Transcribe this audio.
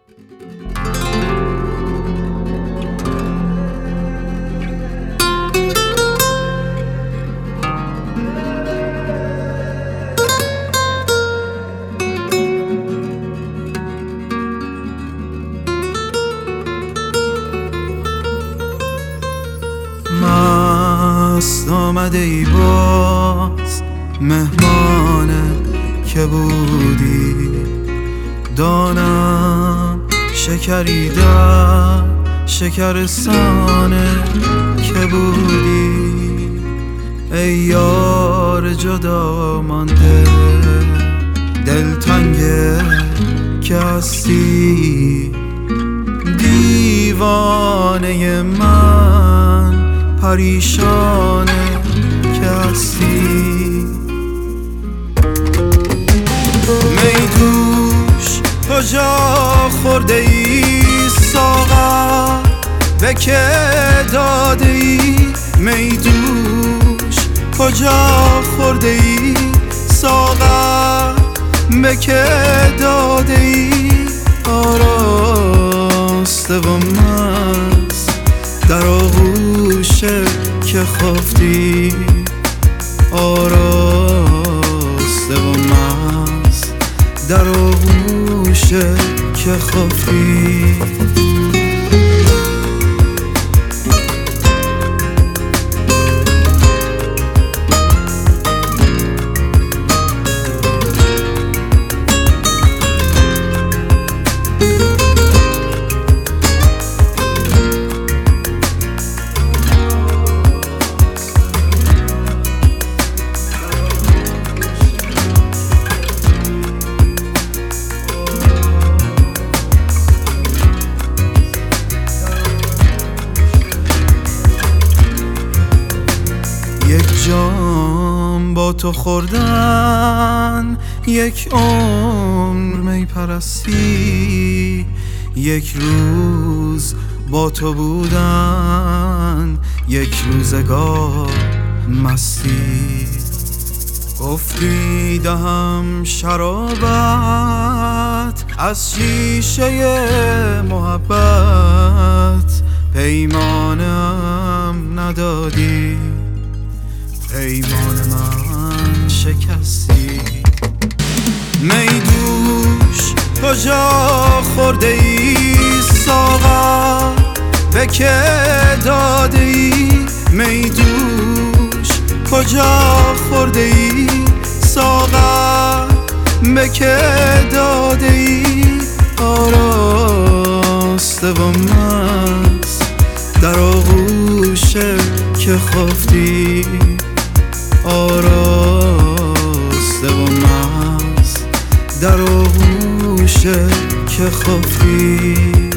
مست آمده ای باز مهمان که بودی، دانم شکری در شکرستانه که بودی. ای یار جدا مانده دلتنگ که هستی، دیوانه من پریشانه که هستی. می دوش کجا خورده ای ساغر به که داده ای؟ می دوش کجا خورده ای ساغر به که داده ای؟ آراسته و مست در آغوشه که خفتی، آراسته و مست در آغوشه که خفتی. یک جام با تو خوردن، یک عمر می پرستی، یک روز با تو بودن، یک روزگار مستی. گفتی دهم شرابت از شیشه محبت، پیمانم ندادی، پیمان من شکستی. می دوش کجا خورده ای ساغر به که داده ای؟ می دوش کجا خورده ای ساغر به که داده ای؟ آراسته و مست در آغوشه که خفتی، آراسته و مست در آغوشه که خفتی.